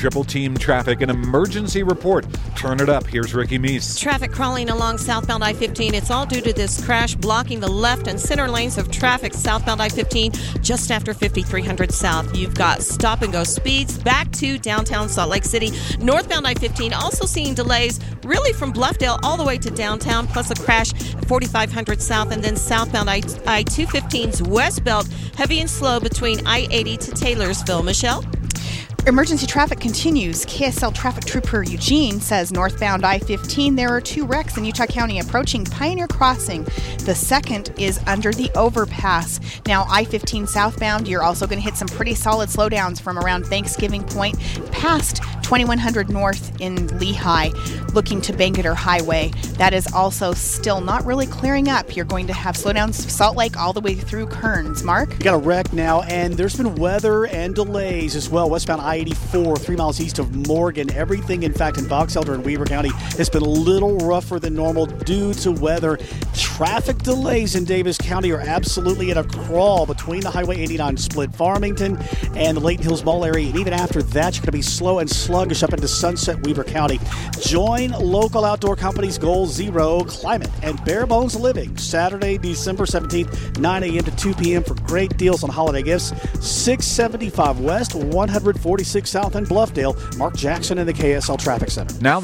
Triple team traffic, an emergency report. Turn it up. Here's Ricky Meese. Traffic crawling along southbound I-15. It's all due to this crash blocking the left and center lanes of traffic southbound I-15 just after 5300 south. You've got stop-and-go speeds back to downtown Salt Lake City. Northbound I-15 also seeing delays really from Bluffdale all the way to downtown, plus a crash at 4500 south, and then southbound I-215's west belt, heavy and slow between I-80 to Taylorsville. Michelle? Emergency traffic continues. KSL traffic trooper Eugene says northbound I-15, there are 2 wrecks in Utah County approaching Pioneer Crossing. The second is under the overpass. Now I-15 southbound, you're also going to hit some pretty solid slowdowns from around Thanksgiving Point past 2100 north in Lehigh, looking to Bangerter Highway. That is also still not really clearing up. You're going to have slowdowns Salt Lake all the way through Kearns. Mark? You got a wreck now, and there's been weather and delays as well. Westbound I-84, 3 miles east of Morgan. Everything, in fact, in Box Elder and Weaver County has been a little rougher than normal due to weather. Traffic delays in Davis County are absolutely at a crawl between the Highway 89 split Farmington and the Layton Hills Mall area. And even after that, you're going to be slow and sluggish up into Sunset, Weaver County. Join local outdoor companies Goal Zero, Climate, and Bare Bones Living Saturday, December 17th, 9 a.m. to 2 p.m. for great deals on holiday gifts. 675 West, 146 South in Bluffdale. Mark Jackson in the KSL Traffic Center. Now